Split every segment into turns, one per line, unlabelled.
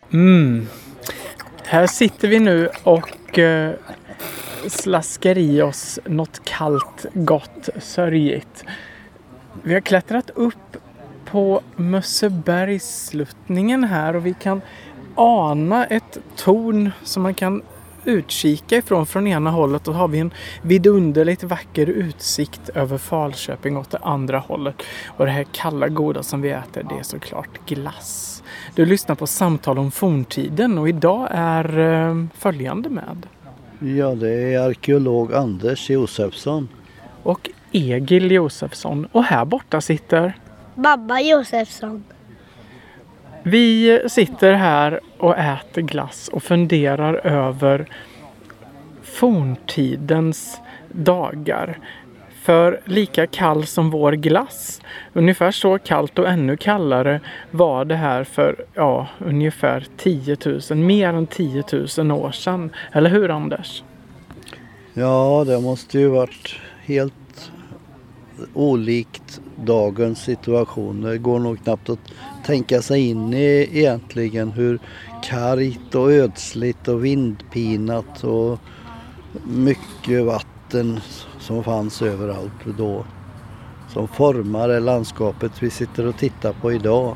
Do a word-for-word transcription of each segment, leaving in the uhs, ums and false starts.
Mm. Här sitter vi nu och eh, slaskar i oss något kallt, gott, sörjigt. Vi har klättrat upp på Mössebergssluttningen här och vi kan ana ett torn som man kan utkika ifrån från ena hållet, och har vi en vidunderligt vacker utsikt över Falköping åt det andra hållet. Och det här kalla goda som vi äter, det är såklart glass. Du lyssnar på Samtal om forntiden och idag är eh, följande med.
Ja, det är arkeolog Anders Josefsson.
Och Egil Josefsson. Och här borta sitter
Babba Josefsson.
Vi sitter här och äter glass och funderar över forntidens dagar. För lika kall som vår glass, ungefär så kallt och ännu kallare var det här för ja, ungefär tio tusen, mer än tio tusen år sedan. Eller hur, Anders?
Ja, det måste ju varit helt olikt dagens situation. Det går nog knappt att tänka sig in i egentligen hur kargt och ödsligt och vindpinat och mycket vatten som fanns överallt då, som formar det landskapet vi sitter och tittar på idag.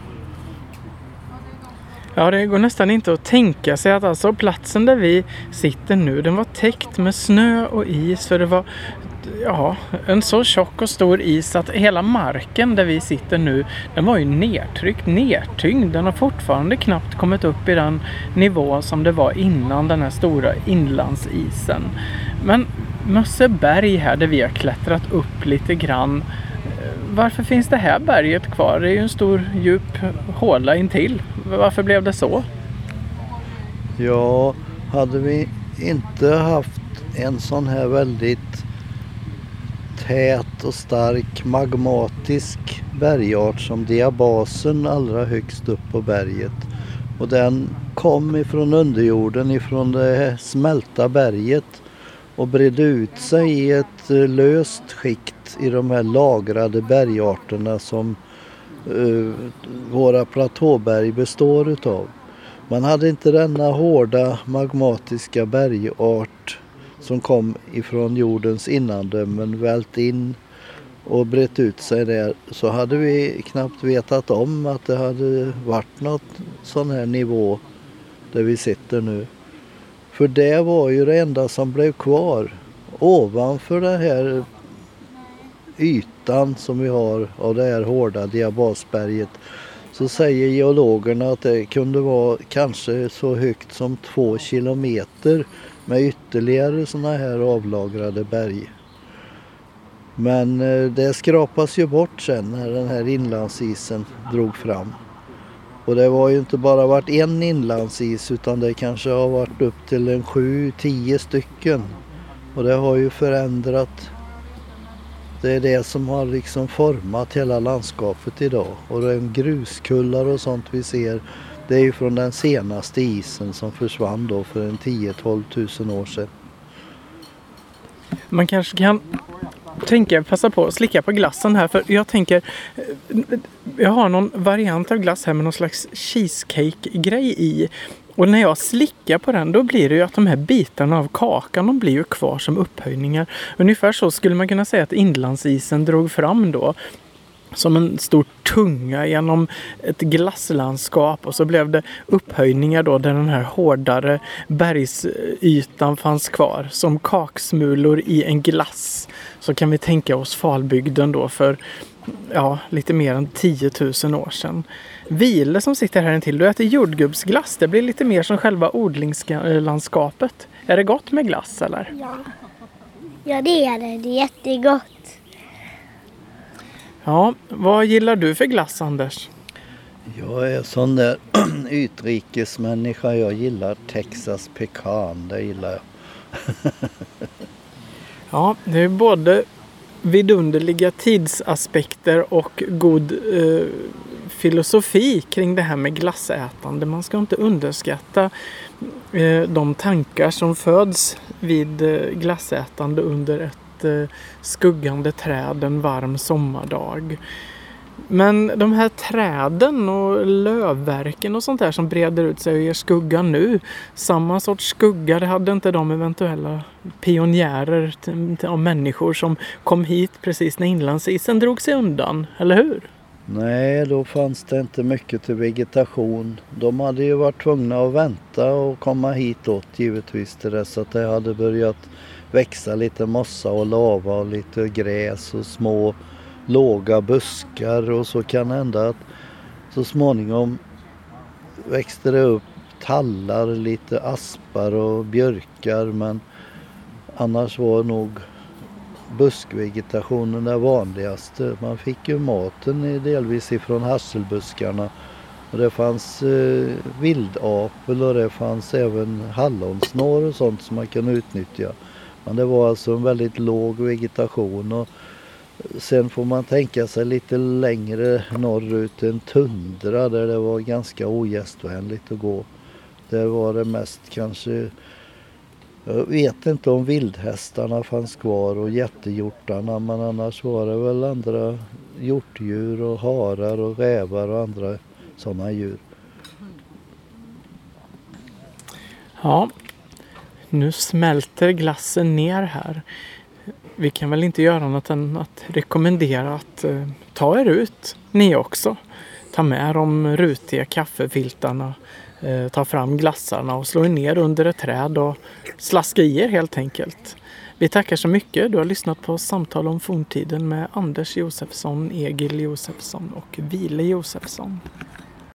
Ja, det går nästan inte att tänka sig att alltså platsen där vi sitter nu, den var täckt med snö och is, för det var ja, en så tjock och stor is att hela marken där vi sitter nu, den var ju nedtryckt, nedtyngd. Den har fortfarande knappt kommit upp i den nivå som det var innan den här stora inlandsisen. Men Mösseberg här där vi har klättrat upp lite grann, varför finns det här berget kvar? Det är ju en stor djup håla intill. Varför blev det så?
Ja, hade vi inte haft en sån här väldigt tät och stark magmatisk bergart som diabasen allra högst upp på berget, och den kom ifrån underjorden, ifrån det smälta berget och bredde ut sig i ett löst skikt i de här lagrade bergarterna som uh, våra platåberg består utav. Man hade inte denna hårda magmatiska bergart som kom ifrån jordens innandömen vält in och brett ut sig där, så hade vi knappt vetat om att det hade varit något sån här nivå där vi sitter nu. För det var ju det enda som blev kvar ovanför den här ytan som vi har av det här hårda diabasberget. Så säger geologerna att det kunde vara kanske så högt som två kilometer med ytterligare såna här avlagrade berg. Men det skrapas ju bort sen när den här inlandsisen drog fram. Och det var ju inte bara varit en inlandsis, utan det kanske har varit upp till en sju, tio stycken. Och det har ju förändrat. Det är det som har liksom format hela landskapet idag. Och de gruskullar och sånt vi ser, det är ju från den senaste isen som försvann då för en tio till tolv tusen år sedan.
Man kanske kan tänka, passa på att slicka på glassen här, för jag tänker, jag har någon variant av glass här med någon slags cheesecake-grej i. Och när jag slickar på den, då blir det ju att de här bitarna av kakan, de blir ju kvar som upphöjningar. Ungefär så skulle man kunna säga att inlandsisen drog fram då, som en stor tunga genom ett glasslandskap, och så blev det upphöjningar då där den här hårdare bergsytan fanns kvar som kaksmulor i en glass. Så kan vi tänka oss Falbygden då för ja, lite mer än tio tusen år sedan. Vile som sitter här intill, du äter jordgubbsglass. Det blir lite mer som själva odlingslandskapet. Är det gott med glass eller?
Ja, ja det är det. Det är jättegott.
Ja, vad gillar du för glass, Anders?
Jag är sån där utrikesmänniska. Jag gillar Texas pecan, det gillar jag.
Ja, det är både vidunderliga tidsaspekter och god eh, filosofi kring det här med glassätande. Man ska inte underskatta eh, de tankar som föds vid eh, glassätande under ett eh, skuggande träd en varm sommardag. Men de här träden och lövverken och sånt där som breder ut sig och ger skugga nu. Samma sorts skugga det hade inte de eventuella pionjärer av människor som kom hit precis när inlandsisen drog sig undan, eller hur?
Nej, då fanns det inte mycket till vegetation. De hade ju varit tvungna att vänta och komma hitåt givetvis till dess att det hade börjat växa lite mossa och lava och lite gräs och små låga buskar, och så kan det hända att så småningom växte det upp tallar, lite aspar och björkar, men annars var nog buskvegetationen det vanligaste. Man fick ju maten delvis ifrån hasselbuskarna, och det fanns eh, vildapel och det fanns även hallonsnår och sånt som man kan utnyttja. Men det var alltså en väldigt låg vegetation, och sen får man tänka sig lite längre norrut en tundra där det var ganska ogästvänligt att gå. Där var det mest kanske, jag vet inte om vildhästarna fanns kvar och jättehjortarna, men annars var det väl andra hjortdjur och harar och rävar och andra sådana djur.
Ja, nu smälter glassen ner här. Vi kan väl inte göra annat än att rekommendera att eh, ta er ut, ni också. Ta med de rutiga kaffefiltarna, eh, ta fram glassarna och slå er ner under ett träd och slaska i er helt enkelt. Vi tackar så mycket. Du har lyssnat på Samtal om forntiden med Anders Josefsson, Egil Josefsson och Vile Josefsson.